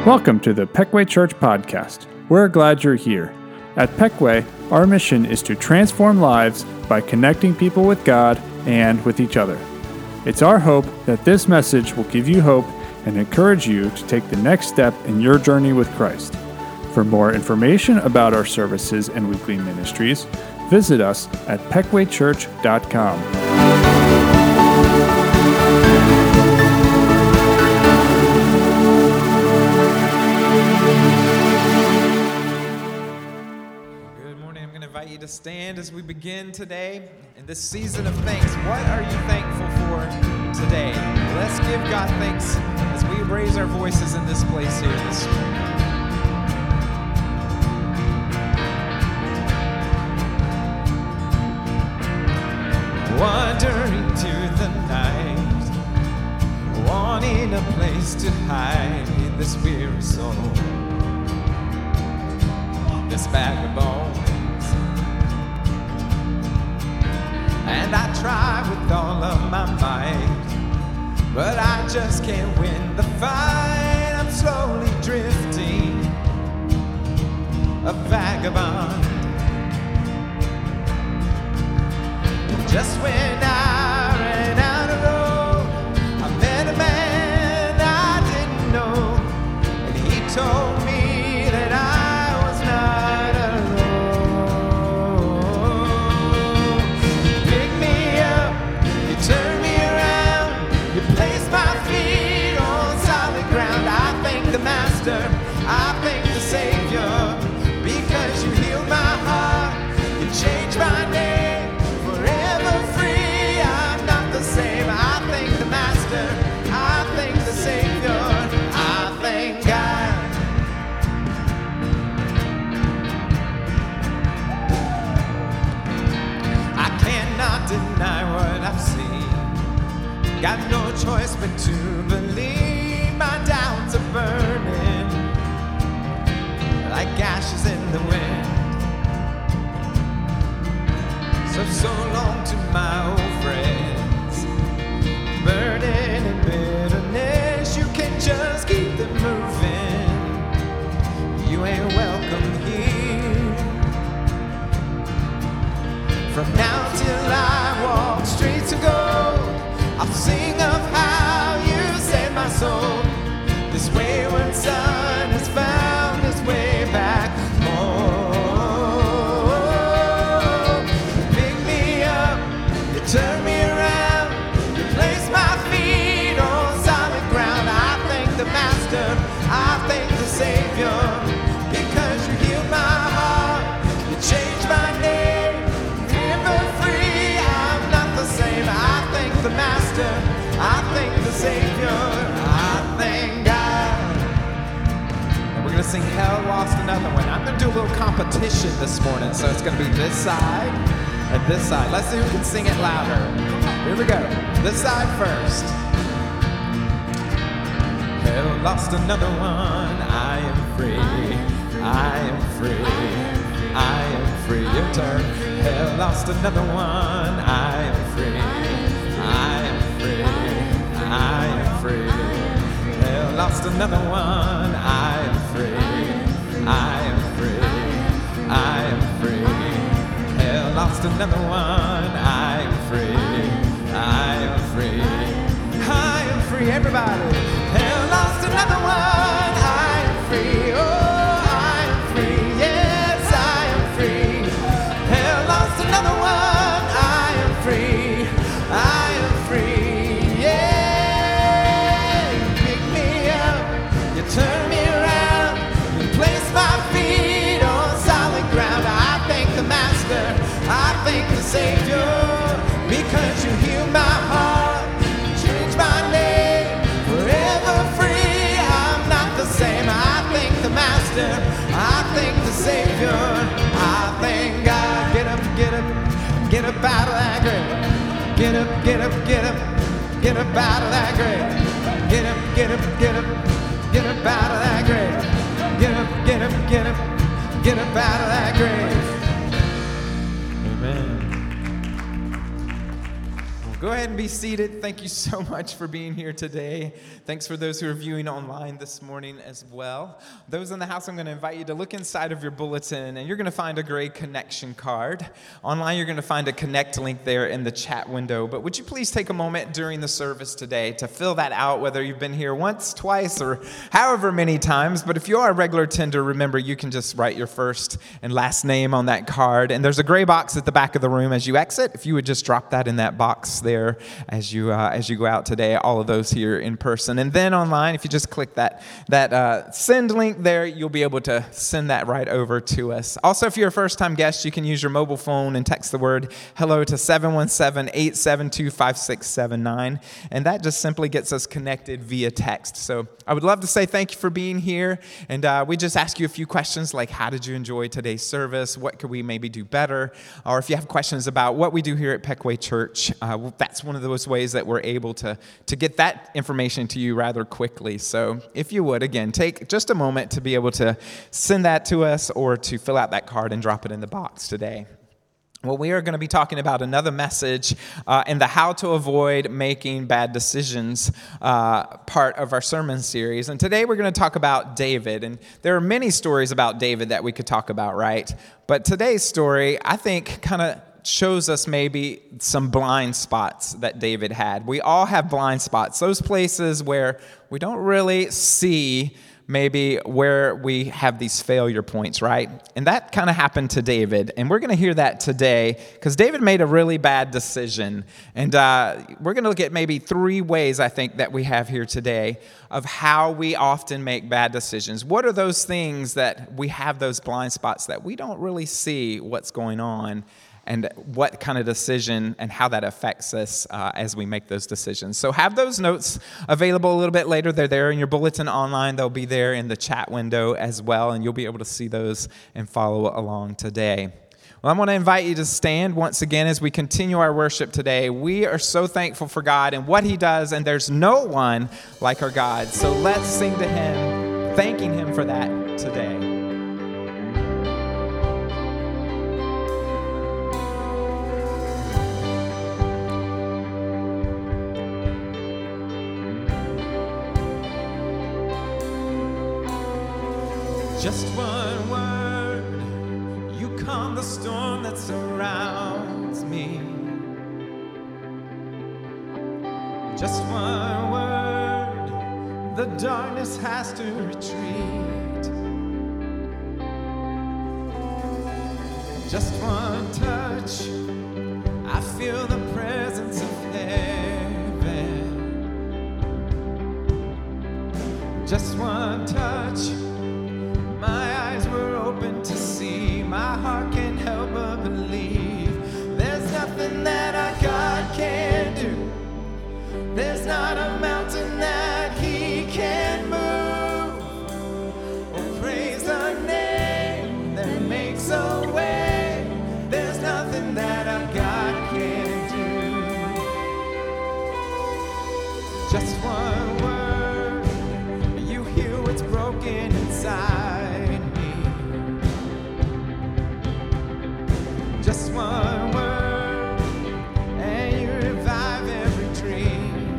Welcome to the Peckway Church Podcast. We're glad you're here. At Peckway, our mission is to transform lives by connecting people with God and with each other. It's our hope that this message will give you hope and encourage you to take the next step in your journey with Christ. For more information about our services and weekly ministries, visit us at peckwaychurch.com. To stand as we begin today in this season of thanks. What are you thankful for today? Let's give God thanks as we raise our voices in this place here this morning. Wandering to the night, wanting a place to hide in this weary soul, this bag of bones. And I try with all of my might, but I just can't win the fight. I'm slowly drifting, a vagabond. And just when I ran out of road, I met a man I didn't know, and he told me that I was not alone. Turn me around, you place my feet on solid ground. I thank the Master, I thank the Savior, because you healed my heart, you changed my name, forever free. I'm not the same. I thank the Master, I thank the Savior, I thank God. I cannot deny what I've seen. Got no choice but to believe. My doubts are burning like ashes in the wind. So long to my old friends, burden and bitterness. You can just keep them moving. You ain't welcome here. From now till I walk streets of gold, I'll sing of how you saved my soul. This wayward son has found his way back home. You pick me up, you turn me around, you place my feet on solid ground. I thank the Master, I thank the Savior, because you healed my heart, you changed my name, forever free. I'm not the same. I thank the Master, I thank the Savior, I thank God. And we're going to sing Hell Lost Another One. I'm going to do a little competition this morning, so it's going to be this side and this side. Let's see who can sing it louder. Here we go. This side first. Hell lost another one. I am free. I am free. I am free. Your turn. Hell lost another one. I am free. I am free. I am free. Hell lost another one. I am free. I am free. I am free. Hell lost another one. I am free. I am free. I am free. Everybody. Hell lost another one. I am free. Oh, I am free. Yes, I am free. Hell lost another one. I am free. I am free. Yeah. You pick me up. You turn me around. You place my feet on solid ground. I thank the Master. I thank the Savior, because you healed my heart. You changed my name. Forever free. I'm not the same. I thank the Master. I thank the Savior. I thank God. Get up, get up, get up out of that grave. Get up, get up, get up, get up out of that grave. Get up, get up, get up, get up out of that grave. Get up, get up, get up, get up out of that grave. Amen. Well, Go ahead and be seated. Thank you so much for being here today. Thanks for those who are viewing online this morning as well. Those in the house, I'm going to invite you to look inside of your bulletin, and you're going to find a gray connection card. Online, you're going to find a connect link there in the chat window. But would you please take a moment during the service today to fill that out, whether you've been here once, twice, or however many times. But if you are a regular attender, remember you can just write your first and last name on that card. And there's a gray box at the back of the room as you exit. If you would just drop that in that box there as you go out today, all of those here in person. And then online, if you just click that send link there, you'll be able to send that right over to us. Also, if you're a first-time guest, you can use your mobile phone and text the word hello to 717-872-5679. And that just simply gets us connected via text. So I would love to say thank you for being here. And we just ask you a few questions like, how did you enjoy today's service? What could we maybe do better? Or if you have questions about what we do here at Peckway Church, that's one of those ways that we're able to get that information to you rather quickly. So if you would, again, take just a moment to be able to send that to us or to fill out that card and drop it in the box today. Well, we are going to be talking about another message in the How to Avoid Making Bad Decisions part of our sermon series. And today we're going to talk about David. And there are many stories about David that we could talk about, right? But today's story, I think, kind of shows us maybe some blind spots that David had. We all have blind spots, those places where we don't really see maybe where we have these failure points, right? And that kind of happened to David. And we're going to hear that today because David made a really bad decision. And we're going to look at maybe 3 ways, I think, that we have here today of how we often make bad decisions. What are those things that we have those blind spots that we don't really see what's going on? And what kind of decision and how that affects us as we make those decisions. So have those notes available a little bit later. They're there in your bulletin online. They'll be there in the chat window as well, and you'll be able to see those and follow along today. Well, I want to invite you to stand once again as we continue our worship today. We are so thankful for God and what He does, and there's no one like our God. So let's sing to Him, thanking Him for that today. Just one word, you calm the storm that surrounds me. Just one word, the darkness has to retreat. Just one touch, I feel the presence of heaven. Just one touch, my eyes were open to see, my heart can't help but believe. There's nothing that our God can't do. There's not a mountain that He can't move. Oh, praise the name that makes a way. There's nothing that our God can't do. Just one word, you heal what's broken inside. Just one word, and you revive every dream.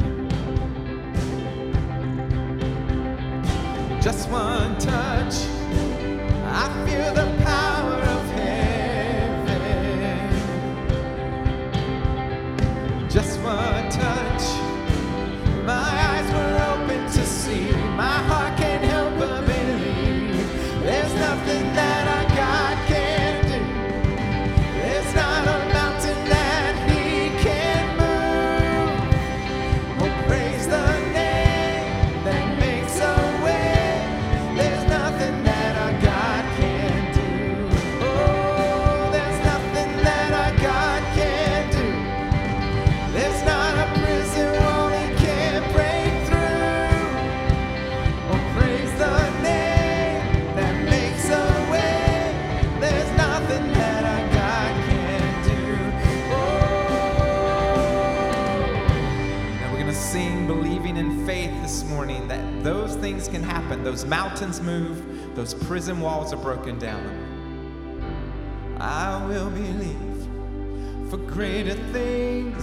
Just one touch, I feel the power of heaven. Just one touch, my eyes were open to see, my heart can't help but believe. There's nothing that our God can't do. There's not a mountain that He can't move. Oh, praise the name that makes a way. There's nothing that our God can't do. Oh, there's nothing that our God can't do. There's not a prison wall He can't break through. Oh, praise the name that makes a way. There's nothing that our God can't do. Now we're going to sing believing in faith this morning that those things can happen. Those mountains move. Those prison walls are broken down. I will believe for greater things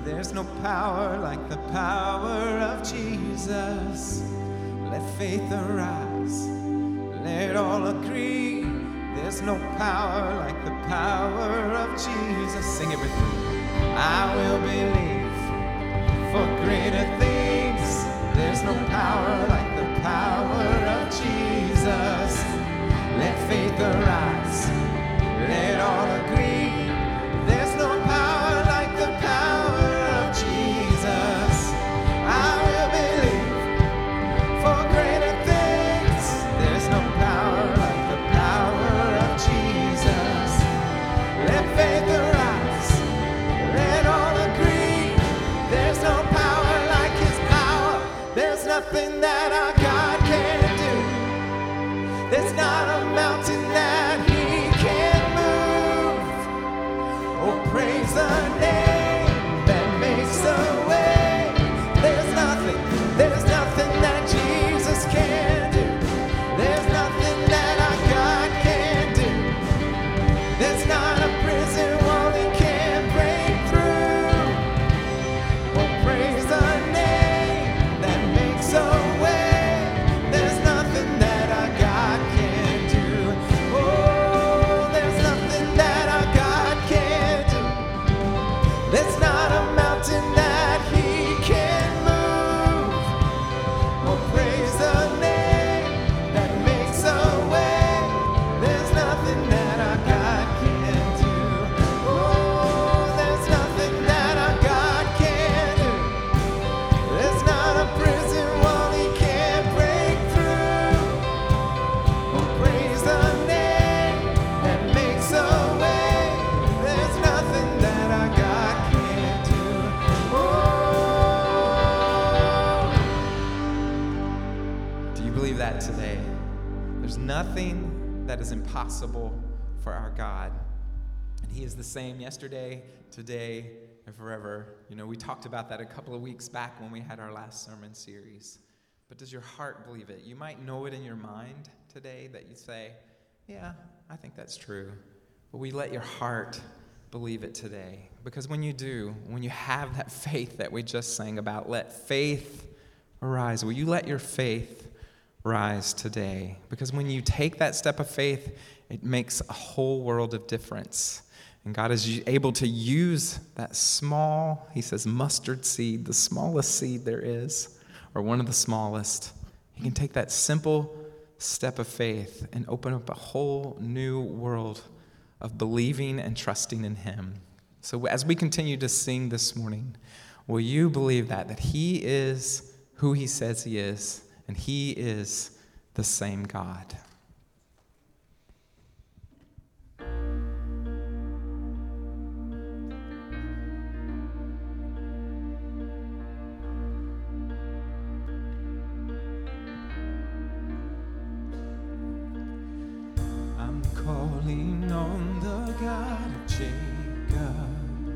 There's no power like the power of Jesus. Let faith arise, let all agree. There's no power like the power of Jesus. Sing it with me. I will believe for greater things. There's no power like the power of Jesus. Let faith arise, let all agree. There's no power like the power of Jesus. I will believe for greater things. There's no power like the power of Jesus. Let faith arise, let all agree. There's no power like his power. There's nothing that our God can't do. There's not a mountain that he can't move. Oh, praise the name that makes a way. There's nothing that Jesus can't do. There's nothing that our God can't do. There's not a prison wall he can't break through. Oh, praise the name that makes a way. There's nothing that our God can't do. Oh, there's nothing that our God can't do. There's not a mountain that he can't move. Oh, praise the name that makes a way. There's nothing that our God can't do. Oh, there's nothing that our God can't do. There's not a prison wall he can't break through. Oh, praise the name that makes a way. There's nothing that our God can't do. Oh. Do you believe that today? There's nothing that is impossible for our God. And he is the same yesterday, today, and forever. You know, we talked about that a couple of weeks back when we had our last sermon series. But does your heart believe it? You might know it in your mind today that you say, yeah, I think that's true. But we let your heart believe it today. Because when you do, when you have that faith that we just sang about, let faith arise. Will you let your faith rise today? Because when you take that step of faith, it makes a whole world of difference. And God is able to use that small, he says, mustard seed, the smallest seed there is, or one of the smallest. He can take that simple step of faith and open up a whole new world of believing and trusting in him. So as we continue to sing this morning, will you believe that he is who he says he is, and he is the same God? I'm calling on the God of Jacob,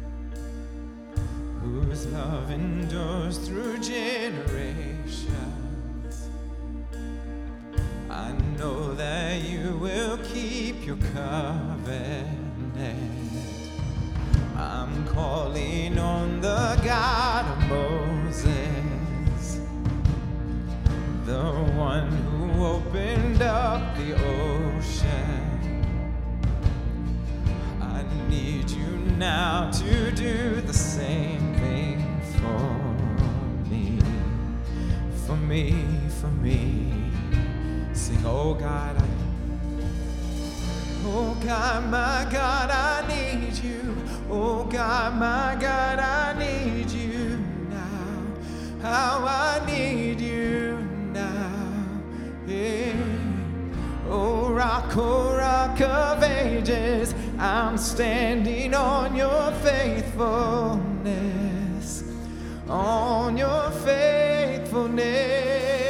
whose love endures through generations. I know that you will keep your covenant. I'm calling on the God of Moses, the one who opened up the ocean. I need you now to do the same thing for me, for me, for me. Sing, oh God, oh God, my God, I need you. Oh God, my God, I need you now. How I need you now. Yeah. Oh rock of ages, I'm standing on your faithfulness, on your faithfulness.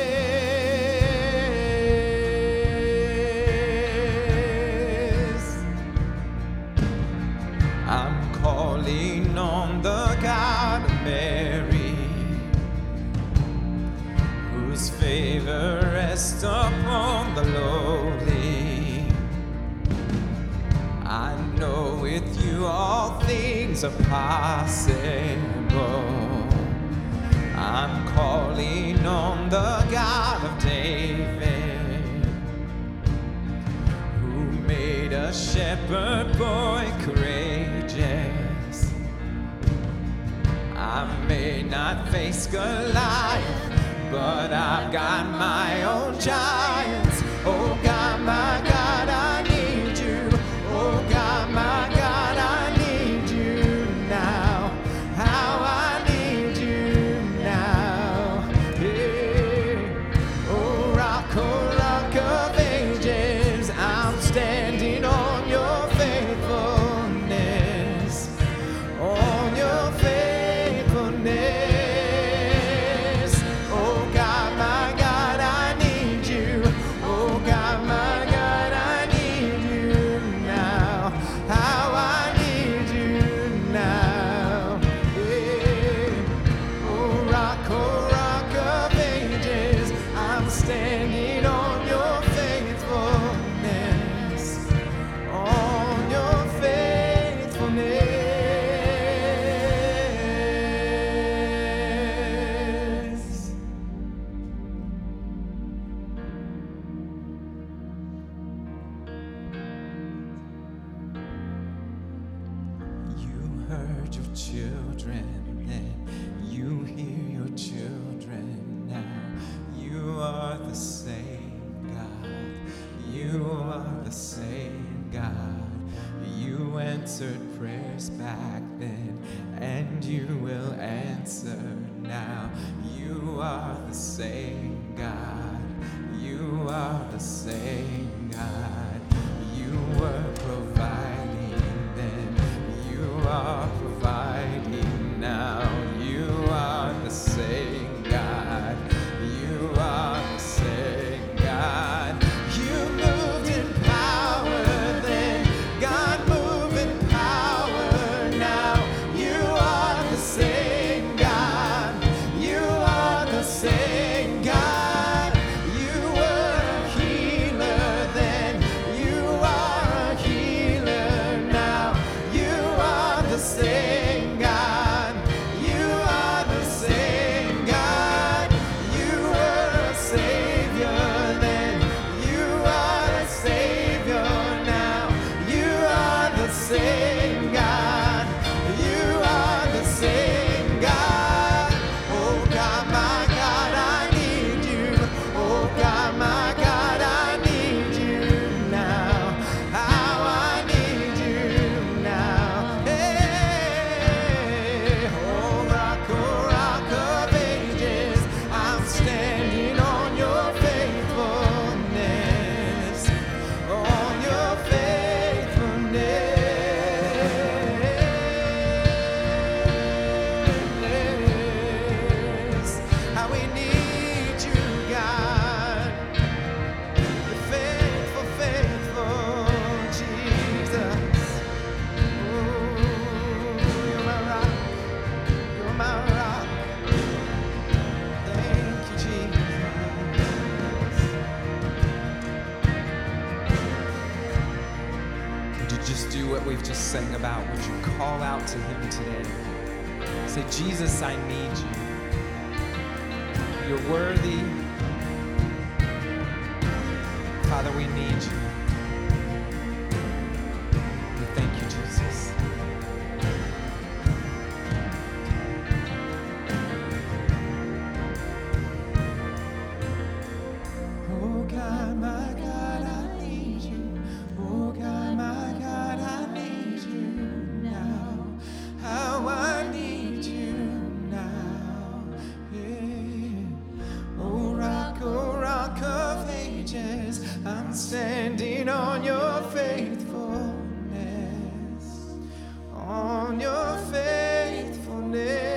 I'm calling on the God of Mary, whose favor rests upon the lowly. I know with you all things things are possible. I'm calling on the God of David, who made a shepherd boy courageous. I may not face Goliath, but I've got my own giants. Oh God, my God, I need you. Oh God, my God, I need you now. How I need you now. Hey. Oh rock of ages, I'm standing on your faithfulness. On your faithfulness. Oh God, my God, I need you. Oh God, my God, I need you now. How I need you now. Yeah. Oh rock of ages, I'm standing on your faithfulness. On your faithfulness. You heard your children then, you hear your children now. You are the same God. You are the same God. You answered prayers back then, and you will answer now. You are the same God. You are the same God. You were providing then. You are providing now. You are the same God. You are the same God. You moved in power then. God move in power now. You are the same God. You are the same God. You were a healer then. You are a healer now. You are the same God. You are the same God. You were a savior then. You are a savior now. You are the same God. You are the same God. Oh God, my God, I need you. Oh God, my God, I need you now. How I need you now. Hey, oh rock of ages, I'm standing on your faithfulness. On your faithfulness. How we need you, God. You're faithful, faithful, Jesus. Oh, you're my rock. You're my rock. Thank you, Jesus. Would you just do what we've just sang about? Would you call out to him today? Say, Jesus, I need you. You're worthy. Father, we need you. We thank you, Jesus. Oh God, my God, I need you. Oh God, my God, I need you now. How I need you now. Yeah. Oh rock of ages, I'm standing on your faithfulness. On your faithfulness.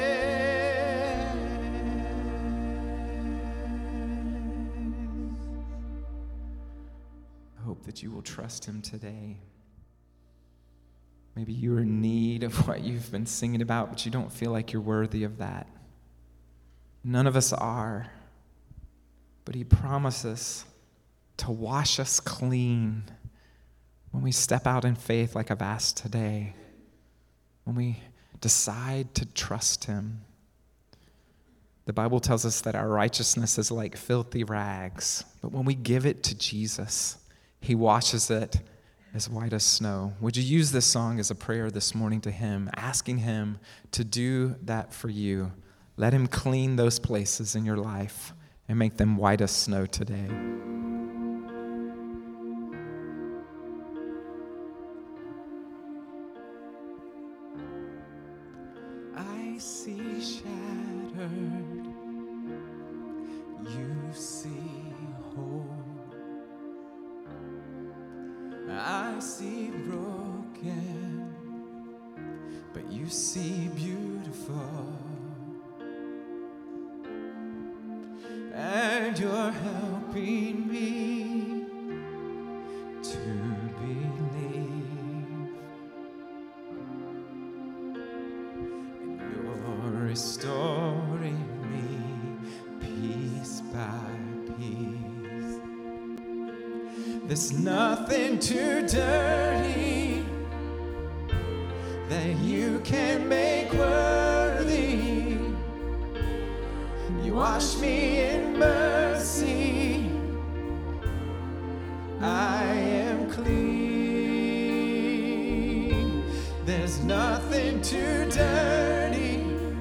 I hope that you will trust him today. Maybe you're in need of what you've been singing about, but you don't feel like you're worthy of that. None of us are. But he promises to wash us clean when we step out in faith like I've asked today. when we decide to trust him. The Bible tells us that our righteousness is like filthy rags, but when we give it to Jesus, he washes it as white as snow. Would you use this song as a prayer this morning to him, asking him to do that for you? Let him clean those places in your life and make them white as snow today. I see shattered, you see whole. I see broken, but you see beautiful. And you're helping me to believe. And you're restoring me piece by piece. There's nothing too dirty that you can make worthy. You wash me in mercy. I am clean. There's nothing too dirty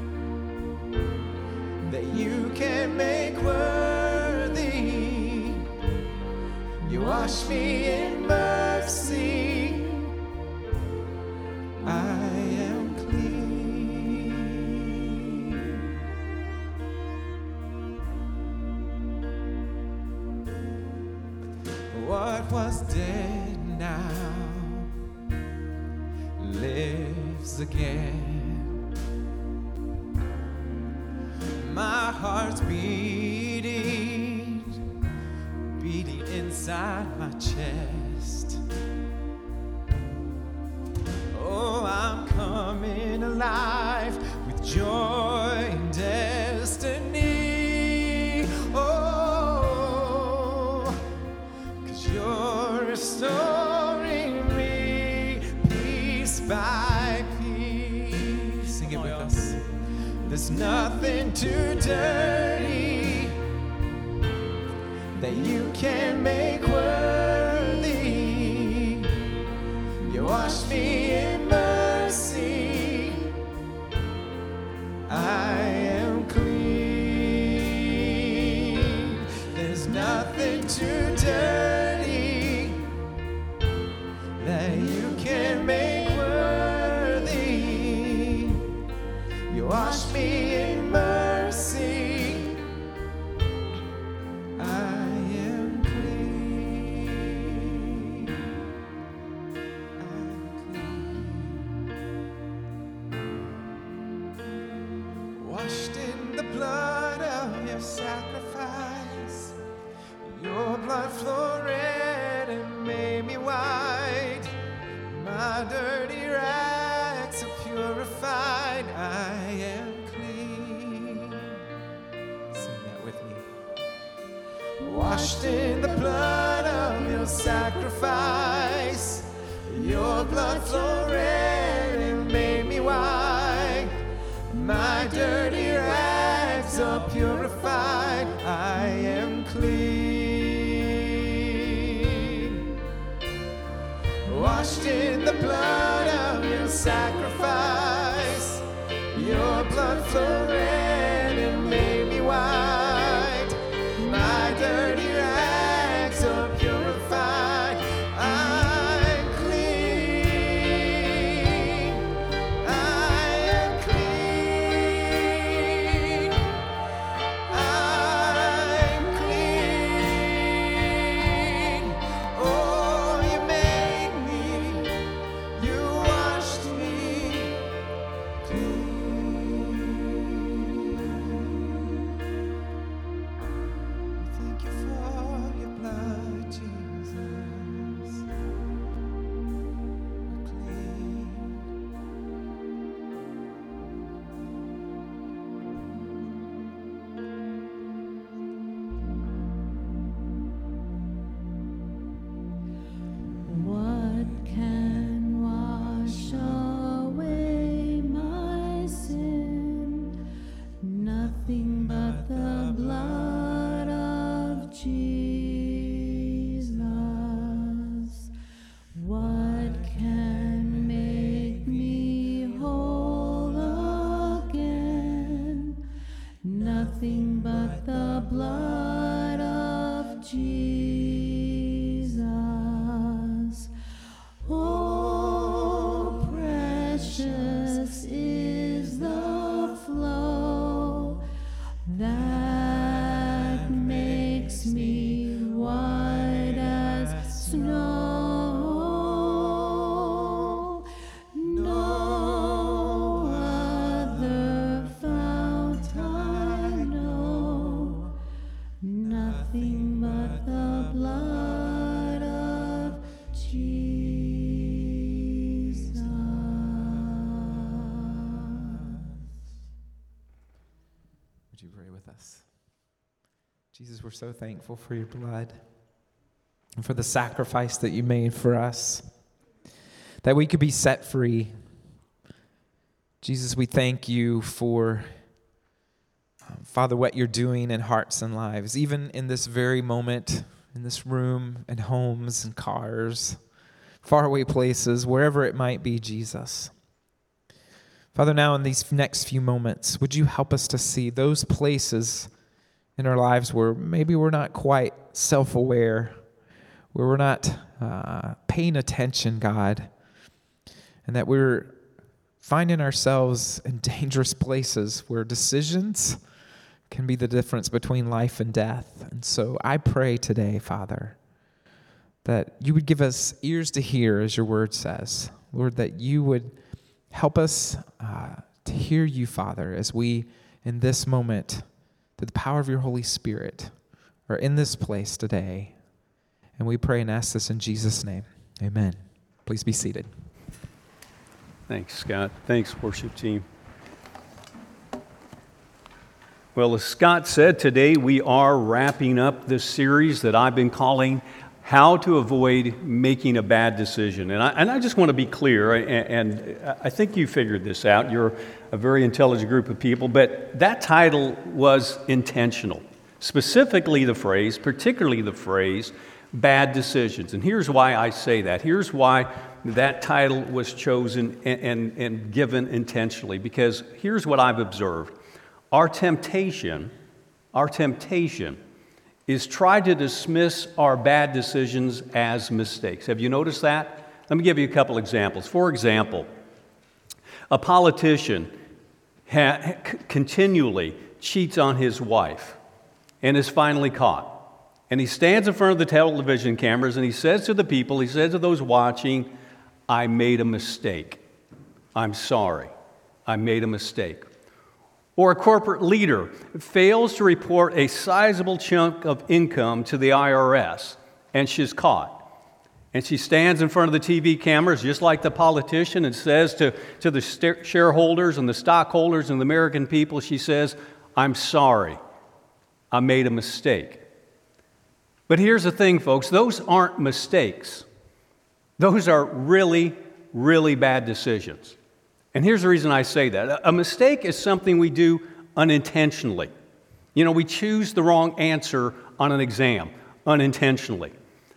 that you can make worthy. You wash me in mercy. I am clean. What was dead now lives again. My heart's beating inside my chest. Oh, I'm coming alive with joy and destiny. Oh, 'cause you're restoring me piece by piece. Sing it with us. There's nothing too dirty that you can make worthy. You wash me in mercy. I am clean. There's nothing too dirty that you can make worthy. You wash me in mercy. Washed in the blood of your sacrifice, your blood flowed red and made me white. My dirty rags are purified. I am clean. Sing that with me. Washed in the blood of your sacrifice, your blood flowed red and made me white. My dirty rags are purified. I am clean. Washed in the blood of your sacrifice, your blood flowed red and made me white. My dirty rags are purified. I'm clean. I am clean. I'm clean. Oh, you made me. You washed me clean. Nothing but the blood of Jesus. Oh, precious is the flow that makes me white as snow. No other fount I know, nothing but the blood of Jesus. Would you pray with us? Jesus, we're so thankful for your blood and for the sacrifice that you made for us, that we could be set free. Jesus, we thank you for, Father, what you're doing in hearts and lives, even in this very moment, in this room, in homes and cars, faraway places, wherever it might be, Jesus. Father, now in these next few moments, would you help us to see those places in our lives where maybe we're not quite self-aware, where we're not paying attention, God, and that we're finding ourselves in dangerous places where decisions can be the difference between life and death. And so I pray today, Father, that you would give us ears to hear, as your word says. Lord, that you would help us to hear you, Father, as we, in this moment, through the power of your Holy Spirit, are in this place today. And we pray and ask this in Jesus' name. Amen. Please be seated. Thanks, Scott. Thanks, worship team. Well, as Scott said, today we are wrapping up this series that I've been calling How to Avoid Making a Bad Decision. And I just want to be clear, and I think you figured this out. You're a very intelligent group of people, but that title was intentional. Specifically particularly the phrase, bad decisions. And here's why I say that. Here's why that title was chosen and given intentionally. Because here's what I've observed. Our temptation is try to dismiss our bad decisions as mistakes. Have you noticed that? Let me give you a couple examples. For example, a politician continually cheats on his wife and is finally caught. And he stands in front of the television cameras and he says to the people, he says to those watching, I made a mistake. I'm sorry. I made a mistake. Or a corporate leader fails to report a sizable chunk of income to the IRS, and she's caught. And she stands in front of the TV cameras, just like the politician, and says to the shareholders and the stockholders and the American people, she says, I'm sorry. I made a mistake. But here's the thing, folks. Those aren't mistakes. Those are really, really bad decisions. And here's the reason I say that. A mistake is something we do unintentionally. You know, we choose the wrong answer on an exam unintentionally.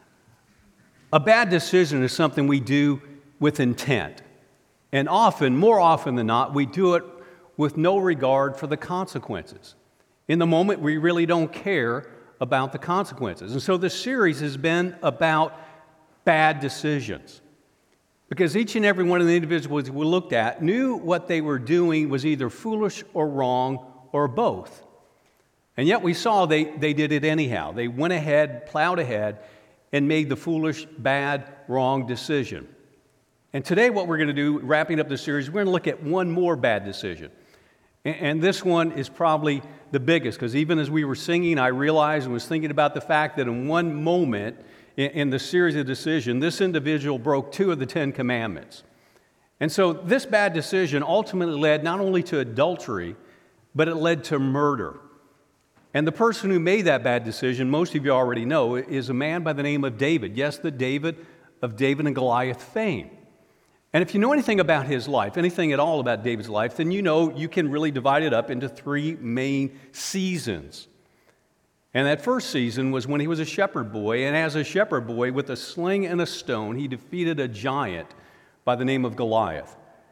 A bad decision is something we do with intent. And more often than not, we do it with no regard for the consequences. In the moment, we really don't care about the consequences. And so this series has been about bad decisions. Because each and every one of the individuals we looked at knew what they were doing was either foolish or wrong or both. And yet we saw they did it anyhow. They went ahead, plowed ahead, and made the foolish, bad, wrong decision. And today what we're going to do, wrapping up the series, we're going to look at one more bad decision. And this one is probably the biggest, because even as we were singing, I realized and was thinking about the fact that in one moment in the series of decision, this individual broke 2 of the 10 commandments. And so this bad decision ultimately led not only to adultery, but it led to murder. And the person who made that bad decision, most of you already know, is a man by the name of David. Yes, the David of David and Goliath fame. And if you know anything about his life, anything at all about David's life, then you know you can really divide it up into 3 main seasons. And that first season was when he was a shepherd boy, and as a shepherd boy, with a sling and a stone, he defeated a giant by the name of Goliath.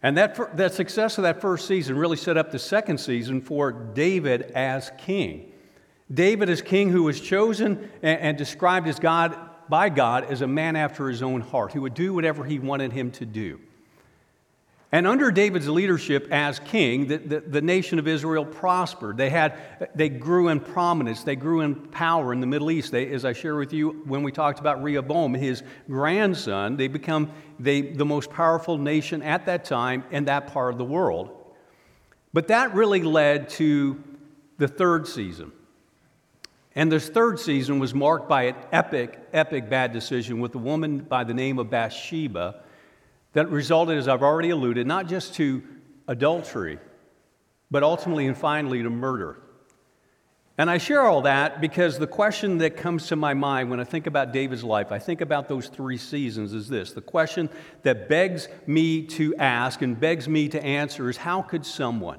And that success of that first season really set up the second season for David as king. David as king who was chosen and described as by God as a man after his own heart, who would do whatever he wanted him to do. And under David's leadership as king, the nation of Israel prospered. They grew in prominence. They grew in power in the Middle East. As I shared with you when we talked about Rehoboam, his grandson, they become the most powerful nation at that time in that part of the world. But that really led to the third season. And this third season was marked by an epic bad decision with a woman by the name of Bathsheba, that resulted, as I've already alluded, not just to adultery, but ultimately and finally to murder. And I share all that because the question that comes to my mind when I think about David's life, I think about those three seasons, is this. The question that begs me to ask and begs me to answer is, how could someone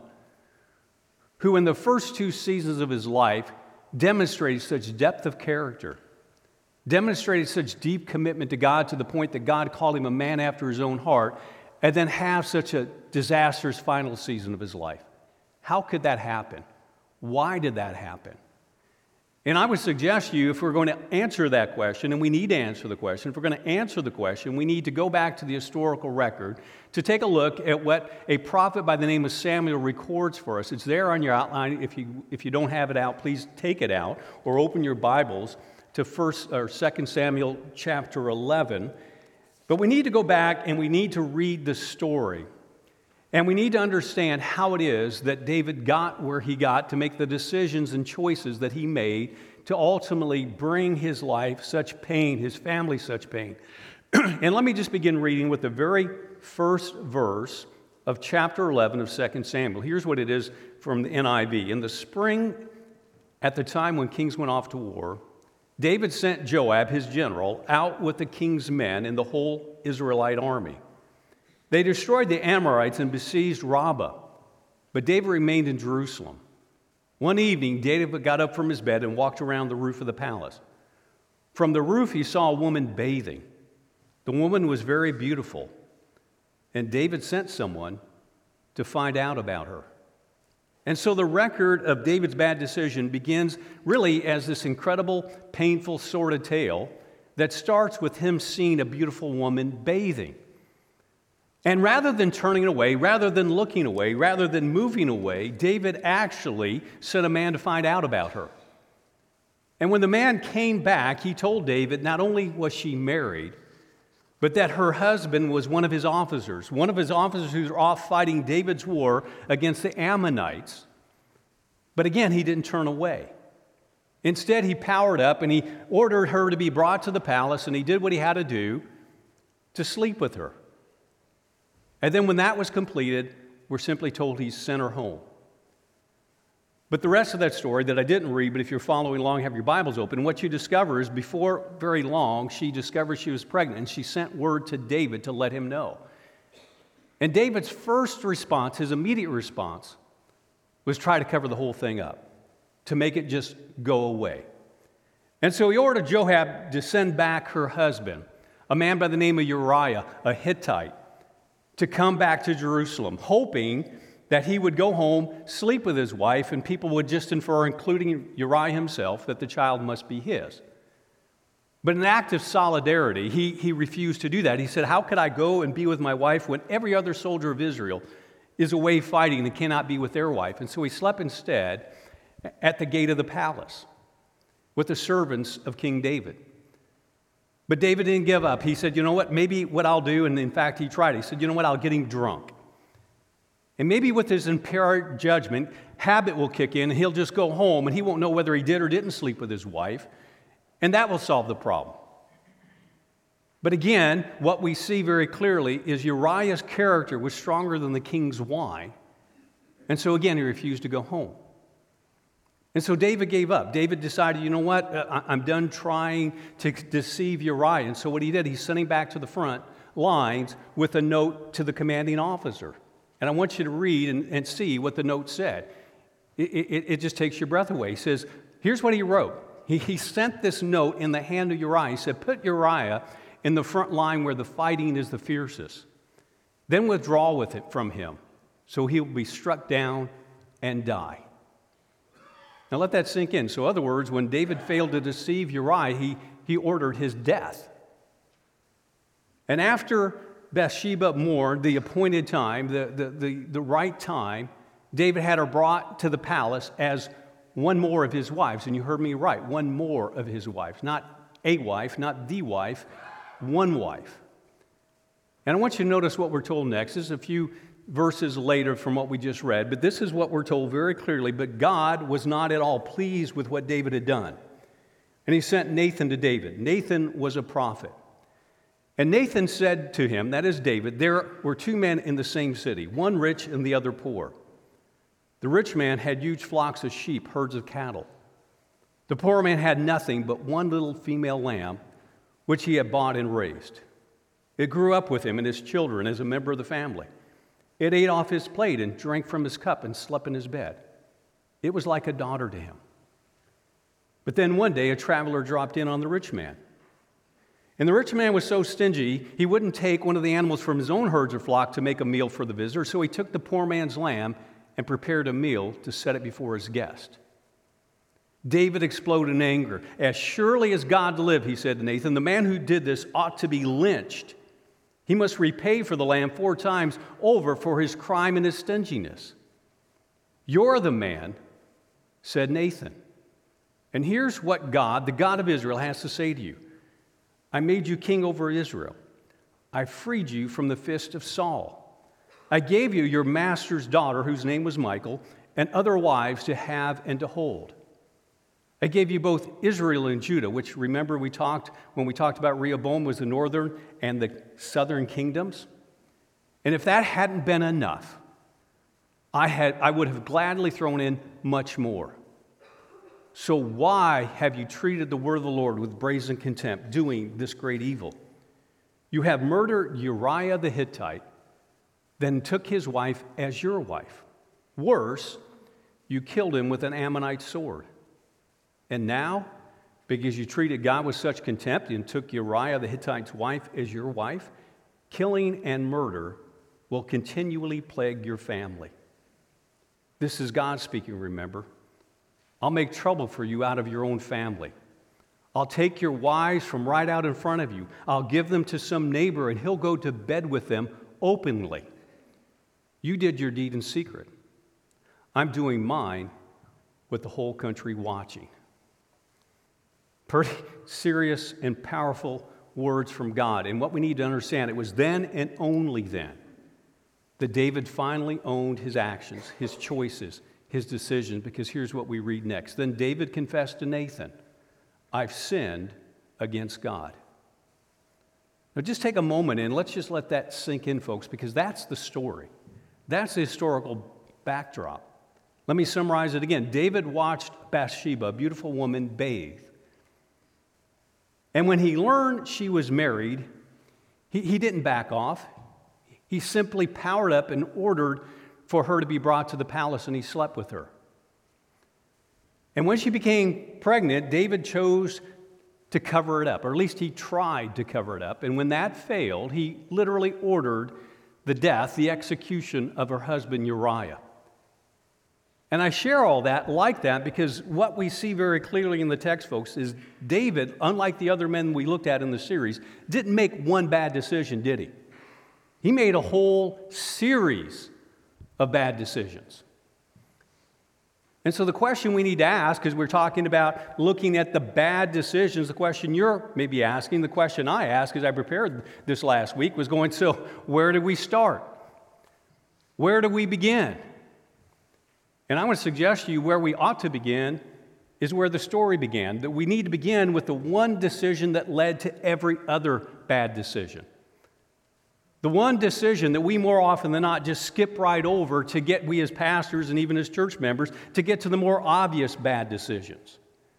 who in the first two seasons of his life demonstrated such depth of character, demonstrated such deep commitment to God to the point that God called him a man after his own heart, and then have such a disastrous final season of his life? How could that happen? Why did that happen? And I would suggest to you, if we're going to answer that question, and we need to answer the question, if we're going to answer the question, we need to go back to the historical record to take a look at what a prophet by the name of Samuel records for us. It's there on your outline. If you don't have it out, please take it out or open your Bibles to 1st or 2nd Samuel chapter 11. But we need to go back and we need to read the story. And we need to understand how it is that David got where he got to make the decisions and choices that he made to ultimately bring his life such pain, his family such pain. And let me just begin reading with the very first verse of chapter 11 of 2 Samuel. Here's what it is from the NIV. In the spring, at the time when kings went off to war, David sent Joab, his general, out with the king's men and the whole Israelite army. They destroyed the Amorites and besieged Rabbah, but David remained in Jerusalem. One evening, David got up from his bed and walked around the roof of the palace. From the roof, he saw a woman bathing. The woman was very beautiful, and David sent someone to find out about her. And so the record of David's bad decision begins really as this incredible, painful, sordid tale that starts with him seeing a beautiful woman bathing. And rather than turning away, rather than looking away, rather than moving away, David actually sent a man to find out about her. And when the man came back, he told David not only was she married, but that her husband was one of his officers who was off fighting David's war against the Ammonites. But again, he didn't turn away. Instead, he powered up and he ordered her to be brought to the palace, and he did what he had to do to sleep with her. And then when that was completed, we're simply told he sent her home. But the rest of that story that I didn't read, but if you're following along, have your Bibles open, what you discover is before very long, she discovered she was pregnant, and she sent word to David to let him know. And David's first response, his immediate response, was try to cover the whole thing up, to make it just go away. And so he ordered Joab to send back her husband, a man by the name of Uriah, a Hittite, to come back to Jerusalem, hoping that he would go home, sleep with his wife, and people would just infer, including Uriah himself, that the child must be his. But in an act of solidarity, he refused to do that. He said, how could I go and be with my wife when every other soldier of Israel is away fighting and cannot be with their wife? And so he slept instead at the gate of the palace with the servants of King David. But David didn't give up. He said, you know what, maybe what I'll do, and in fact he tried. He said, you know what, I'll get him drunk. And maybe with his impaired judgment, habit will kick in, and he'll just go home, and he won't know whether he did or didn't sleep with his wife, and that will solve the problem. But again, what we see very clearly is Uriah's character was stronger than the king's wine, and so again, he refused to go home. And so David gave up. David decided, you know what, I'm done trying to deceive Uriah, and so what he did, he sent him back to the front lines with a note to the commanding officer. And I want you to read and see what the note said. It just takes your breath away. He says, here's what he wrote. He sent this note in the hand of Uriah. He said, put Uriah in the front line where the fighting is the fiercest. then withdraw with it from him, so he will be struck down and die. Now let that sink in. So in other words, when David failed to deceive Uriah, he ordered his death. And after Bathsheba mourned the appointed time, the right time, David had her brought to the palace as one more of his wives. And you heard me right, one more of his wives. Not a wife, not the wife, one wife. And I want you to notice what we're told next. This is a few verses later from what we just read, but this is what we're told very clearly. But God was not at all pleased with what David had done. And he sent Nathan to David. Nathan was a prophet. And Nathan said to him, that is David, there were two men in the same city, one rich and the other poor. The rich man had huge flocks of sheep, herds of cattle. The poor man had nothing but one little female lamb, which he had bought and raised. It grew up with him and his children as a member of the family. It ate off his plate and drank from his cup and slept in his bed. It was like a daughter to him. But then one day a traveler dropped in on the rich man. And the rich man was so stingy, he wouldn't take one of the animals from his own herds or flock to make a meal for the visitor, so he took the poor man's lamb and prepared a meal to set it before his guest. David exploded in anger. As surely as God lived, he said to Nathan, the man who did this ought to be lynched. He must repay for the lamb 4 times over for his crime and his stinginess. You're the man, said Nathan. And here's what God, the God of Israel, has to say to you. I made you king over Israel. I freed you from the fist of Saul. I gave you your master's daughter, whose name was Michal, and other wives to have and to hold. I gave you both Israel and Judah, which remember when we talked about Rehoboam was the northern and the southern kingdoms. And if that hadn't been enough, I would have gladly thrown in much more. So why have you treated the word of the Lord with brazen contempt, doing this great evil? You have murdered Uriah the Hittite, then took his wife as your wife. Worse, you killed him with an Ammonite sword. And now, because you treated God with such contempt and took Uriah the Hittite's wife as your wife, killing and murder will continually plague your family. This is God speaking, remember. I'll make trouble for you out of your own family. I'll take your wives from right out in front of you. I'll give them to some neighbor, and he'll go to bed with them openly. You did your deed in secret. I'm doing mine with the whole country watching. Pretty serious and powerful words from God. And what we need to understand, it was then and only then that David finally owned his actions, his choices, his decisions, because here's what we read next. Then David confessed to Nathan, I've sinned against God. Now just take a moment and let's just let that sink in, folks, because that's the story. That's the historical backdrop. Let me summarize it again. David watched Bathsheba, a beautiful woman, bathe. And when he learned she was married, he didn't back off. He simply powered up and ordered for her to be brought to the palace, and he slept with her. And when she became pregnant, David chose to cover it up, or at least he tried to cover it up. And when that failed, he literally ordered the execution of her husband Uriah. And I share all that like that because what we see very clearly in the text, folks, is David, unlike the other men we looked at in the series, didn't make one bad decision, did he? He made a whole series of bad decisions. And so the question we need to ask, because we're talking about looking at the bad decisions, the question you're maybe asking, the question I asked as I prepared this last week was going, so where do we start? Where do we begin? And I want to suggest to you where we ought to begin is where the story began, that we need to begin with the one decision that led to every other bad decision. The one decision that we more often than not just skip right over to get, we as pastors and even as church members, to get to the more obvious bad decisions.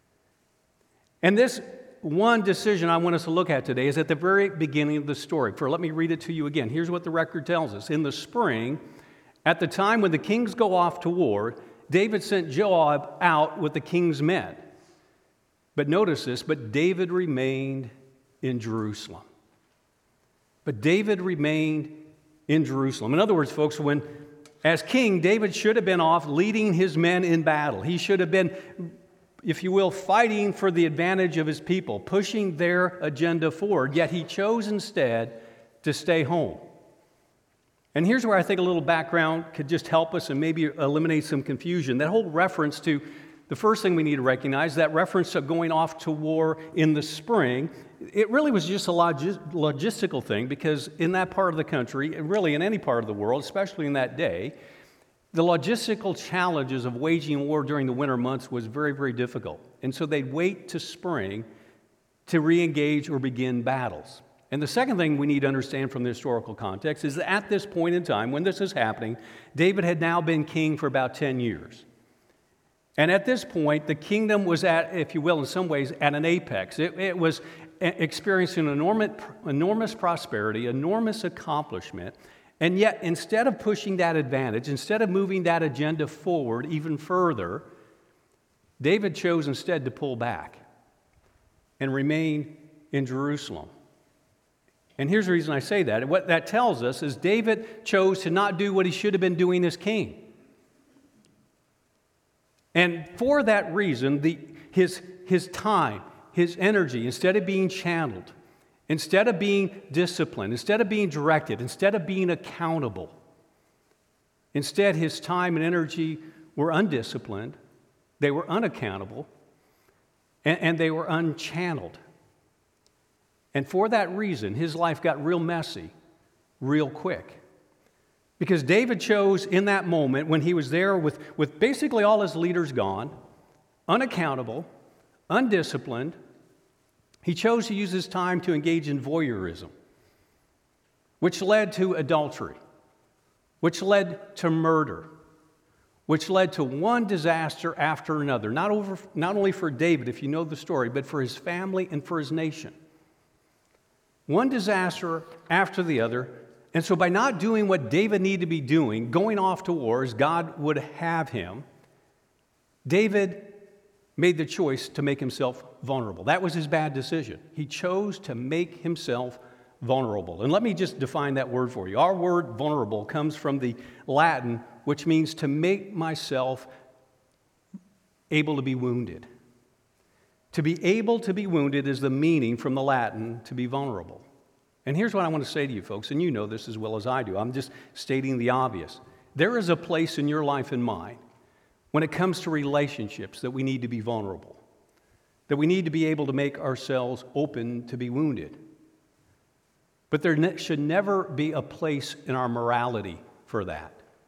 And this one decision I want us to look at today is at the very beginning of the story. Let me read it to you again. Here's what the record tells us. In the spring, at the time when the kings go off to war, David sent Joab out with the king's men. But notice this, but David remained in Jerusalem. But David remained in Jerusalem. In other words, folks, as king, David should have been off leading his men in battle. He should have been, if you will, fighting for the advantage of his people, pushing their agenda forward, yet he chose instead to stay home. And here's where I think a little background could just help us and maybe eliminate some confusion. That whole reference to the first thing we need to recognize, that reference to going off to war in the spring, it really was just a logistical thing, because in that part of the country, and really in any part of the world, especially in that day, the logistical challenges of waging war during the winter months was very, very difficult. And so they'd wait to spring to re-engage or begin battles. And the second thing we need to understand from the historical context is that at this point in time, when this is happening, David had now been king for about 10 years. And at this point, the kingdom was at, if you will, in some ways, at an apex. It was experiencing enormous prosperity, enormous accomplishment. And yet, instead of pushing that advantage, instead of moving that agenda forward even further, David chose instead to pull back and remain in Jerusalem. And here's the reason I say that. What that tells us is David chose to not do what he should have been doing as king. And for that reason, his time, his energy, instead of being channeled, instead of being disciplined, instead of being directed, instead of being accountable, instead his time and energy were undisciplined, they were unaccountable, and they were unchanneled. And for that reason, his life got real messy, real quick. Because David chose in that moment, when he was there with basically all his leaders gone, unaccountable, undisciplined, he chose to use his time to engage in voyeurism, which led to adultery, which led to murder, which led to one disaster after another, not only for David, if you know the story, but for his family and for his nation. One disaster after the other. And so by not doing what David needed to be doing, going off to war as God would have him, David made the choice to make himself vulnerable. That was his bad decision. He chose to make himself vulnerable. And let me just define that word for you. Our word vulnerable comes from the Latin, which means to make myself able to be wounded. To be able to be wounded is the meaning from the Latin to be vulnerable. And here's what I want to say to you folks, and you know this as well as I do. I'm just stating the obvious. There is a place in your life and mine when it comes to relationships that we need to be vulnerable, that we need to be able to make ourselves open to be wounded. But there should never be a place in our morality for that.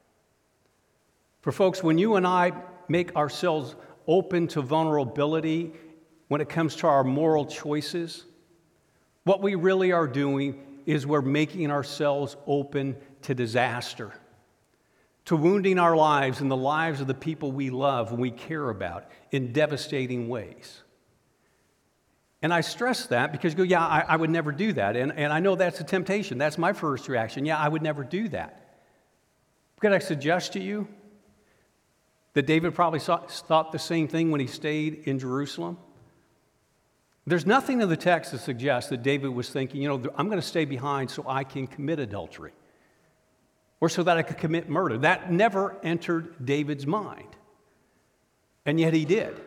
For folks, when you and I make ourselves open to vulnerability when it comes to our moral choices, what we really are doing is we're making ourselves open to disaster, to wounding our lives and the lives of the people we love and we care about in devastating ways. And I stress that because you go, yeah, I would never do that. And I know that's a temptation. That's my first reaction. Yeah, I would never do that. Could I suggest to you that David probably thought the same thing when he stayed in Jerusalem? There's nothing in the text that suggests that David was thinking, I'm going to stay behind so I can commit adultery or so that I could commit murder. That never entered David's mind. And yet he did.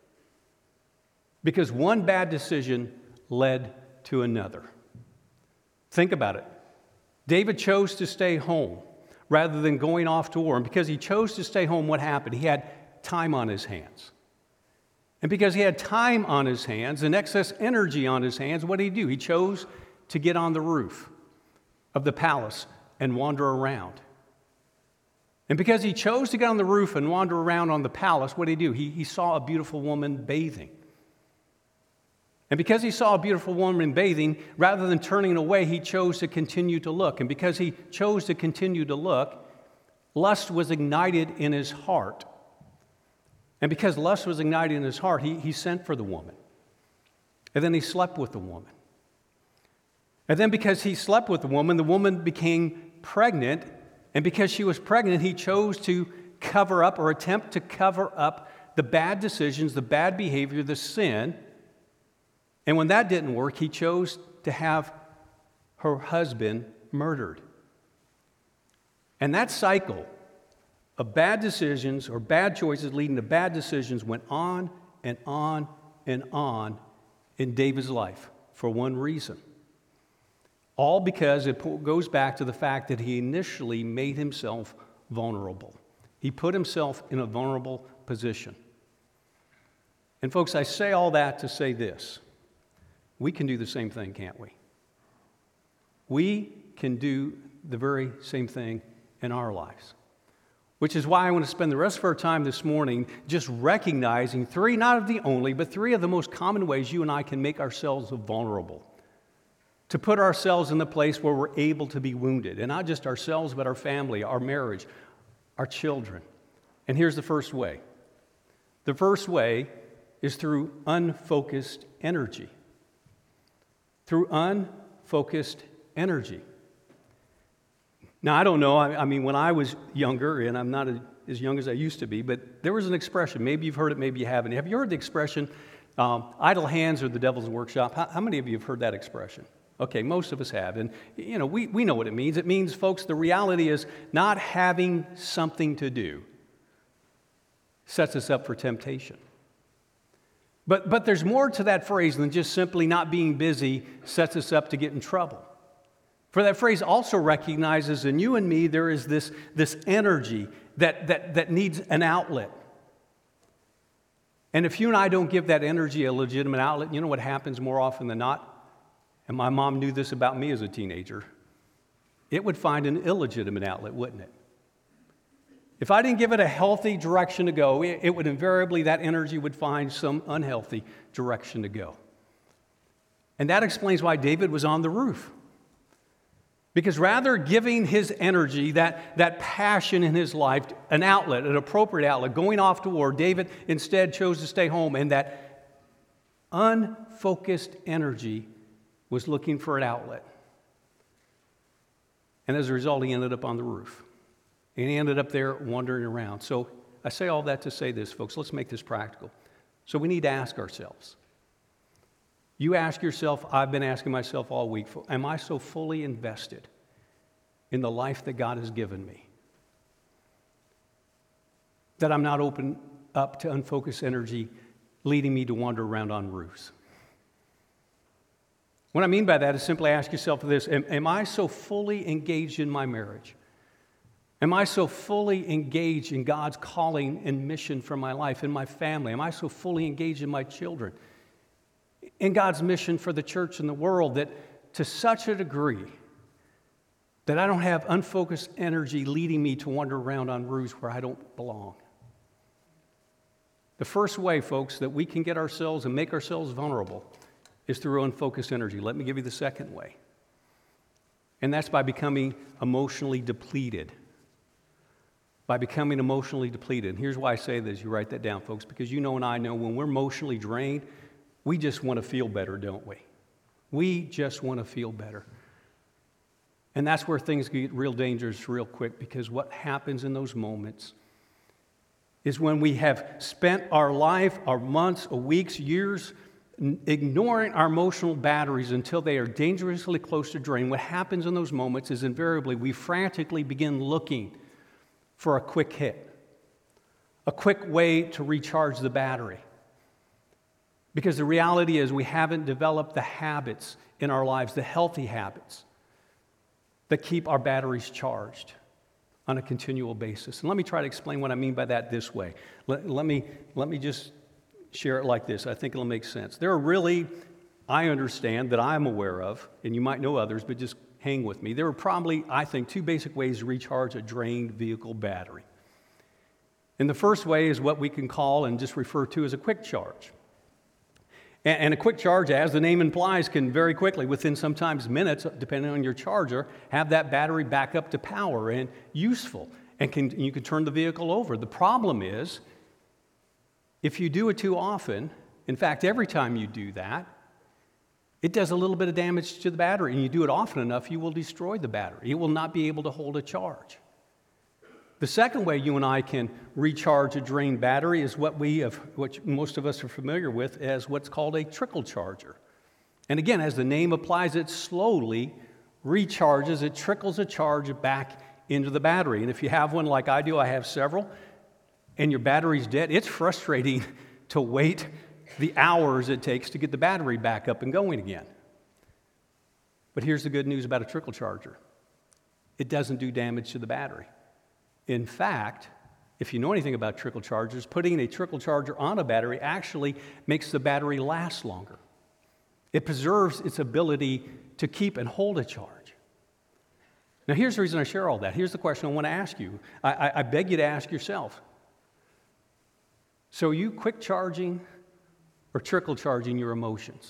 Because one bad decision led to another. Think about it. David chose to stay home rather than going off to war. And because he chose to stay home, what happened? He had time on his hands. And because he had time on his hands and excess energy on his hands, what did he do? He chose to get on the roof of the palace and wander around. And because he chose to get on the roof and wander around on the palace, what did he do? He saw a beautiful woman bathing. And because he saw a beautiful woman bathing, rather than turning away, he chose to continue to look. And because he chose to continue to look, lust was ignited in his heart. And because lust was ignited in his heart, he sent for the woman. And then he slept with the woman. And then because he slept with the woman became pregnant. And because she was pregnant, he chose to cover up or attempt to cover up the bad decisions, the bad behavior, the sin. And when that didn't work, he chose to have her husband murdered. And that cycle of bad decisions or bad choices leading to bad decisions went on and on and on in David's life for one reason. All because it goes back to the fact that he initially made himself vulnerable. He put himself in a vulnerable position. And folks, I say all that to say this. We can do the same thing, can't we? We can do the very same thing in our lives. Which is why I want to spend the rest of our time this morning just recognizing three, not of the only, but three of the most common ways you and I can make ourselves vulnerable. To put ourselves in the place where we're able to be wounded. And not just ourselves, but our family, our marriage, our children. And here's the first way. The first way is through unfocused energy. Through unfocused energy. Now, I don't know, I mean, when I was younger, and I'm not as young as I used to be, but there was an expression, maybe you've heard it, maybe you haven't. Have you heard the expression, idle hands are the devil's workshop? How many of you have heard that expression? Okay, most of us have, and you know, we know what it means. It means, folks, the reality is not having something to do sets us up for temptation. But there's more to that phrase than just simply not being busy sets us up to get in trouble. For that phrase also recognizes in you and me there is this energy that needs an outlet. And if you and I don't give that energy a legitimate outlet, you know what happens more often than not? And my mom knew this about me as a teenager. It would find an illegitimate outlet, wouldn't it? If I didn't give it a healthy direction to go, it would invariably, that energy would find some unhealthy direction to go. And that explains why David was on the roof. Because rather giving his energy, that passion in his life, an outlet, an appropriate outlet, going off to war, David instead chose to stay home, and that unfocused energy was looking for an outlet. And as a result, he ended up on the roof. And he ended up there wandering around. So I say all that to say this, folks. Let's make this practical. So we need to ask ourselves. You ask yourself, I've been asking myself all week, am I so fully invested in the life that God has given me that I'm not open up to unfocused energy leading me to wander around on roofs? What I mean by that is simply ask yourself this, am I so fully engaged in my marriage? Am I so fully engaged in God's calling and mission for my life, in my family? Am I so fully engaged in my children? In God's mission for the church and the world, that to such a degree that I don't have unfocused energy leading me to wander around on roofs where I don't belong? The first way, folks, that we can get ourselves and make ourselves vulnerable is through unfocused energy. Let me give you the second way. And that's by becoming emotionally depleted. By becoming emotionally depleted. And here's why I say this. You write that down, folks, because you know and I know when we're emotionally drained, we just want to feel better, don't we? We just want to feel better. And that's where things get real dangerous real quick, because what happens in those moments is when we have spent our life, our months, or weeks, years, ignoring our emotional batteries until they are dangerously close to drain. What happens in those moments is invariably we frantically begin looking for a quick hit, a quick way to recharge the battery. Because the reality is we haven't developed the habits in our lives, the healthy habits that keep our batteries charged on a continual basis. And let me try to explain what I mean by that this way. Let me just share it like this. I think it'll make sense. There are really, I understand, that I'm aware of, and you might know others, but just hang with me. There are probably, I think, two basic ways to recharge a drained vehicle battery. And the first way is what we can call and just refer to as a quick charge. And a quick charge, as the name implies, can very quickly, within sometimes minutes, depending on your charger, have that battery back up to power and useful. And you can turn the vehicle over. The problem is, if you do it too often, in fact, every time you do that, it does a little bit of damage to the battery. And you do it often enough, you will destroy the battery. It will not be able to hold a charge. The second way you and I can recharge a drained battery is what most of us are familiar with as what's called a trickle charger. And again, as the name applies, it slowly recharges, it trickles a charge back into the battery. And if you have one like I do, I have several, and your battery's dead, it's frustrating to wait the hours it takes to get the battery back up and going again. But here's the good news about a trickle charger. It doesn't do damage to the battery. In fact, if you know anything about trickle chargers, putting a trickle charger on a battery actually makes the battery last longer. It preserves its ability to keep and hold a charge. Now, here's the reason I share all that. Here's the question I want to ask you. I beg you to ask yourself. So are you quick charging or trickle charging your emotions?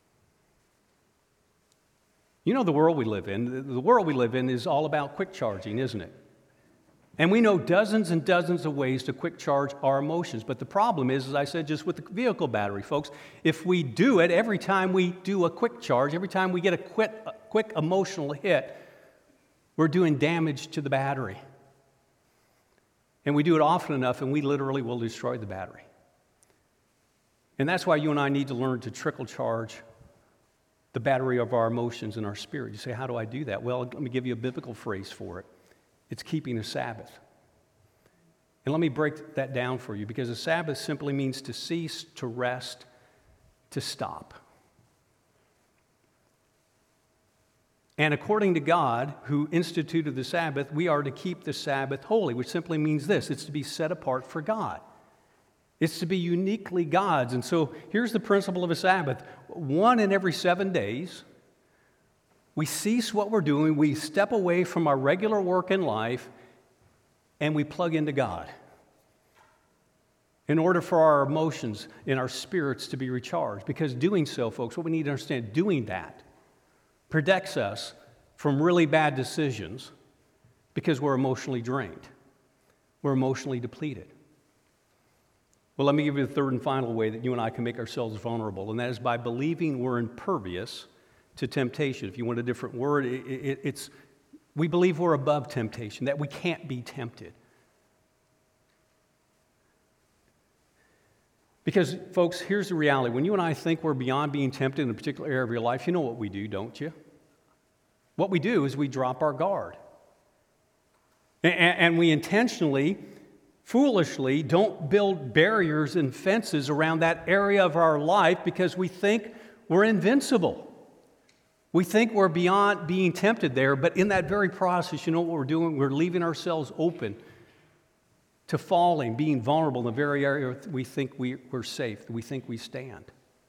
You know the world we live in. The world we live in is all about quick charging, isn't it? And we know dozens and dozens of ways to quick charge our emotions. But the problem is, as I said, just with the vehicle battery, folks, if we do it every time we do a quick charge, every time we get a quick emotional hit, we're doing damage to the battery. And we do it often enough, and we literally will destroy the battery. And that's why you and I need to learn to trickle charge the battery of our emotions and our spirit. You say, how do I do that? Well, let me give you a biblical phrase for it. It's keeping a Sabbath. And let me break that down for you, because a Sabbath simply means to cease, to rest, to stop. And according to God, who instituted the Sabbath, we are to keep the Sabbath holy, which simply means this: it's to be set apart for God. It's to be uniquely God's. And so here's the principle of a Sabbath. 1 in every 7 days, we cease what we're doing, we step away from our regular work in life, and we plug into God in order for our emotions and our spirits to be recharged. Because doing so, folks, what we need to understand, doing that protects us from really bad decisions because we're emotionally drained. We're emotionally depleted. Well, let me give you the third and final way that you and I can make ourselves vulnerable, and that is by believing we're impervious to temptation. If you want a different word, it's we believe we're above temptation, that we can't be tempted. Because, folks, here's the reality. When you and I think we're beyond being tempted in a particular area of your life, you know what we do, don't you? What we do is we drop our guard. And we intentionally, foolishly, don't build barriers and fences around that area of our life because we think we're invincible. We think we're beyond being tempted there, but in that very process, you know what we're doing? We're leaving ourselves open to falling, being vulnerable in the very area we think we're safe, we think we stand.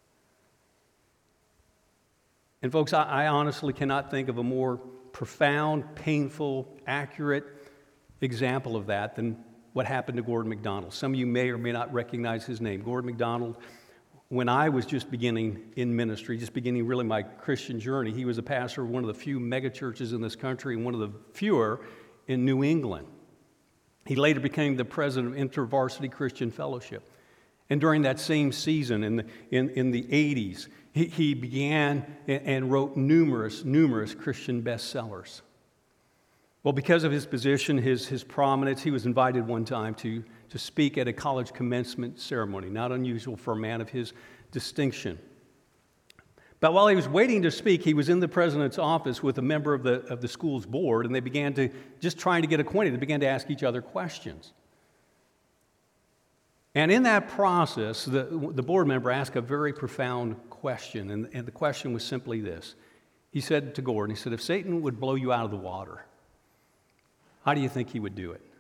And folks, I honestly cannot think of a more profound, painful, accurate example of that than what happened to Gordon MacDonald. Some of you may or may not recognize his name. Gordon MacDonald, when I was just beginning in ministry, just beginning really my Christian journey, he was a pastor of one of the few megachurches in this country and one of the fewer in New England. He later became the president of InterVarsity Christian Fellowship. And during that same season, in the 80s, he began and wrote numerous Christian bestsellers. Well, because of his position, his prominence, he was invited one time to speak at a college commencement ceremony, not unusual for a man of his distinction. But while he was waiting to speak, he was in the president's office with a member of the school's board, and they began to, just trying to get acquainted, they began to ask each other questions. And in that process, the board member asked a very profound question, and the question was simply this. He said to Gordon, he said, if Satan would blow you out of the water, how do you think he would do it?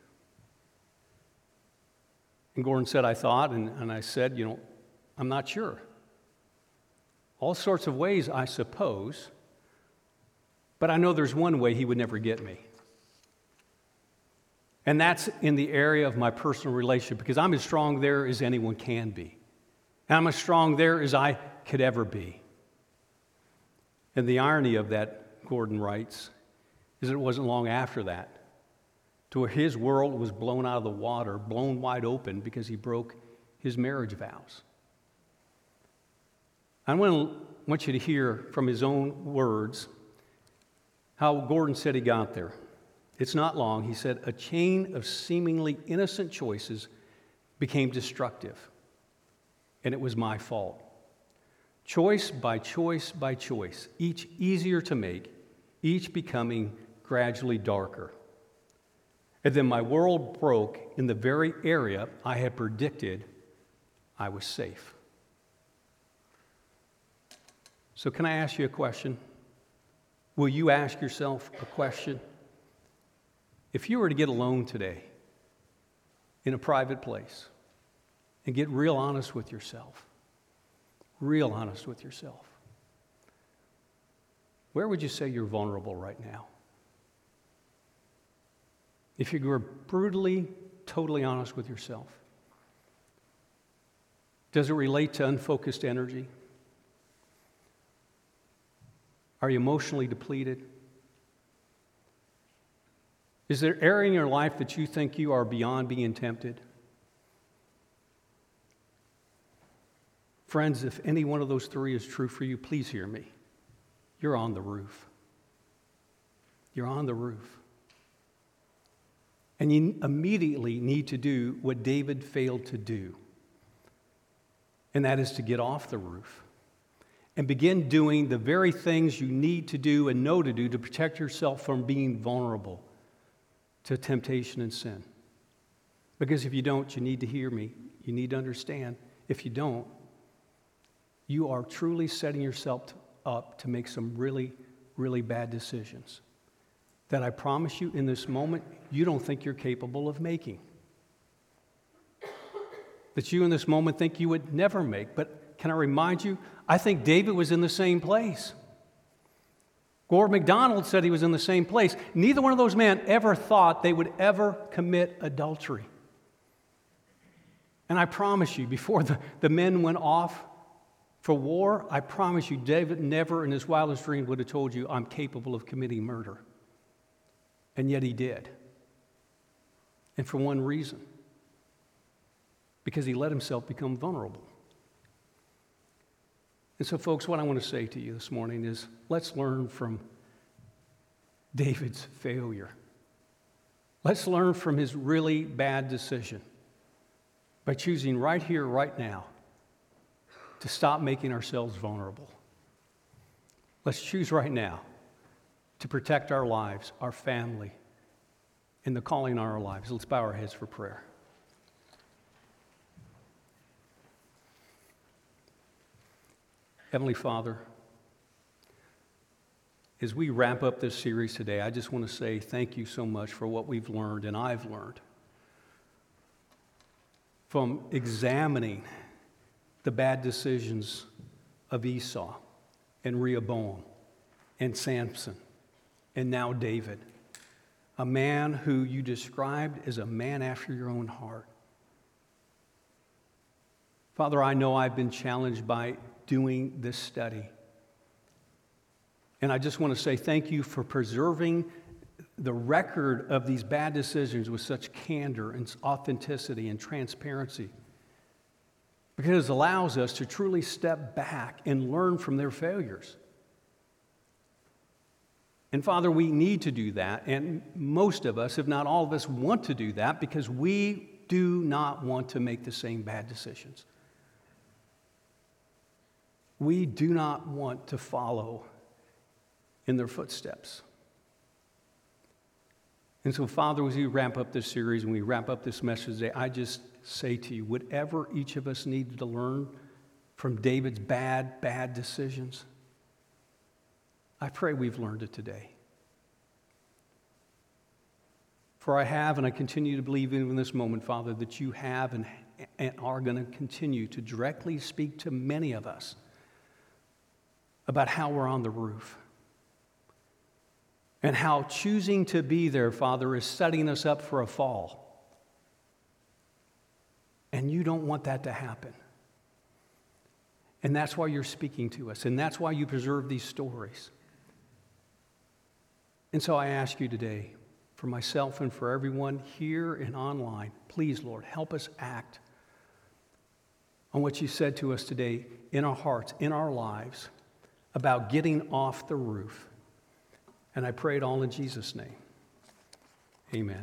And Gordon said, I thought, and I said, I'm not sure. All sorts of ways, I suppose, but I know there's one way he would never get me. And that's in the area of my personal relationship, because I'm as strong there as anyone can be. And I'm as strong there as I could ever be. And the irony of that, Gordon writes, is that it wasn't long after that to where his world was blown out of the water, blown wide open because he broke his marriage vows. I want you to hear from his own words how Gordon said he got there. It's not long. He said, a chain of seemingly innocent choices became destructive, and it was my fault. Choice by choice by choice, each easier to make, each becoming gradually darker. And then my world broke in the very area I had predicted I was safe. So can I ask you a question? Will you ask yourself a question? If you were to get alone today in a private place and get real honest with yourself, where would you say you're vulnerable right now? If you were brutally, totally honest with yourself, does it relate to unfocused energy? Are you emotionally depleted? Is there area in your life that you think you are beyond being tempted? Friends, if any one of those three is true for you, please hear me. You're on the roof. You're on the roof. And you immediately need to do what David failed to do, and that is to get off the roof and begin doing the very things you need to do and know to do to protect yourself from being vulnerable to temptation and sin. Because if you don't, you need to hear me. You need to understand. If you don't, you are truly setting yourself up to make some really, really bad decisions that I promise you in this moment, you don't think you're capable of making. That you in this moment think you would never make. But can I remind you, I think David was in the same place. Gordon MacDonald said he was in the same place. Neither one of those men ever thought they would ever commit adultery. And I promise you, before the men went off for war, I promise you, David never in his wildest dreams would have told you, I'm capable of committing murder. And yet he did. And for one reason. Because he let himself become vulnerable. And so, folks, what I want to say to you this morning is let's learn from David's failure. Let's learn from his really bad decision by choosing right here, right now, to stop making ourselves vulnerable. Let's choose right now to protect our lives, our family, and the calling on our lives. Let's bow our heads for prayer. Heavenly Father, as we wrap up this series today, I just want to say thank you so much for what we've learned and I've learned from examining the bad decisions of Esau and Rehoboam and Samson and now David, a man who you described as a man after your own heart. Father, I know I've been challenged by doing this study. And I just want to say thank you for preserving the record of these bad decisions with such candor and authenticity and transparency. Because it allows us to truly step back and learn from their failures. And Father, we need to do that. And most of us, if not all of us, want to do that because we do not want to make the same bad decisions. We do not want to follow in their footsteps. And so, Father, as we wrap up this series and we wrap up this message today, I just say to you, whatever each of us needed to learn from David's bad decisions, I pray we've learned it today. For I have and I continue to believe even in this moment, Father, that you have and are going to continue to directly speak to many of us about how we're on the roof and how choosing to be there, Father, is setting us up for a fall. And you don't want that to happen. And that's why you're speaking to us, and that's why you preserve these stories. And so I ask you today, for myself and for everyone here and online, please, Lord, help us act on what you said to us today in our hearts, in our lives, about getting off the roof. And I pray it all in Jesus' name. Amen.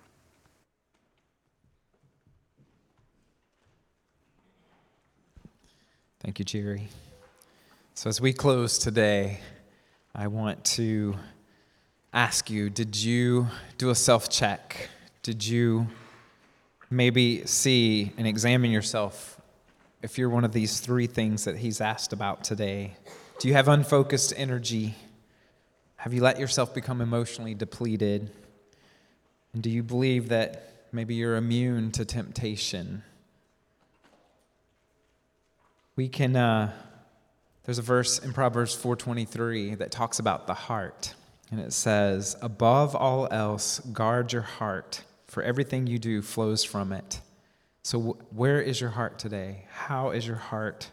Thank you, Jerry. So as we close today, I want to ask you, did you do a self-check? Did you maybe see and examine yourself if you're one of these three things that he's asked about today? Do you have unfocused energy? Have you let yourself become emotionally depleted? And do you believe that maybe you're immune to temptation? There's a verse in Proverbs 4:23 that talks about the heart. And it says, above all else, guard your heart, for everything you do flows from it. So where is your heart today? How is your heart?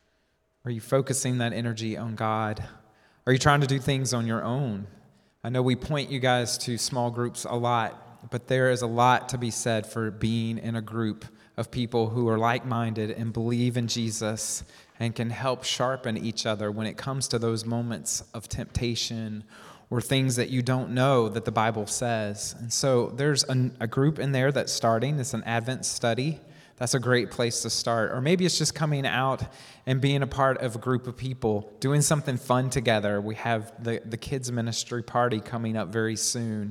Are you focusing that energy on God? Are you trying to do things on your own? I know we point you guys to small groups a lot, but there is a lot to be said for being in a group of people who are like-minded and believe in Jesus and can help sharpen each other when it comes to those moments of temptation or things that you don't know that the Bible says. And so there's a group in there that's starting. It's an Advent study. That's a great place to start. Or maybe it's just coming out and being a part of a group of people, doing something fun together. We have the kids' ministry party coming up very soon,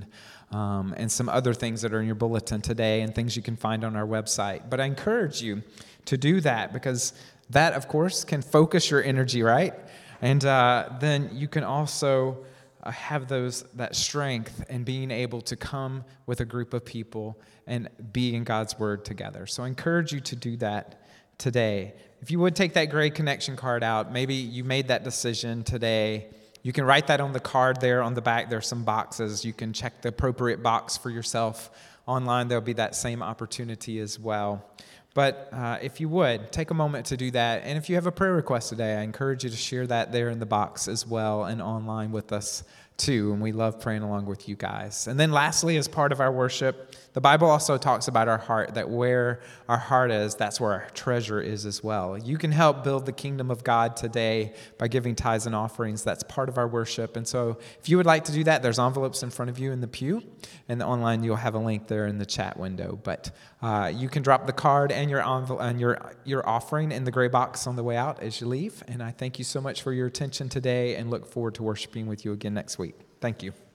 and some other things that are in your bulletin today and things you can find on our website. But I encourage you to do that because that, of course, can focus your energy, right? And then you can also have that strength and being able to come with a group of people and be in God's Word together. So I encourage you to do that today. If you would take that grade connection card out, maybe you made that decision today. You can write that on the card there on the back. There are some boxes. You can check the appropriate box for yourself. Online, there'll be that same opportunity as well. But if you would, take a moment to do that. And if you have a prayer request today, I encourage you to share that there in the box as well and online with us too. And we love praying along with you guys. And then lastly, as part of our worship, the Bible also talks about our heart, that where our heart is, that's where our treasure is as well. You can help build the kingdom of God today by giving tithes and offerings. That's part of our worship. And so if you would like to do that, there's envelopes in front of you in the pew. And online, you'll have a link there in the chat window. But you can drop the card and your envelope and your offering in the gray box on the way out as you leave. And I thank you so much for your attention today and look forward to worshiping with you again next week. Thank you.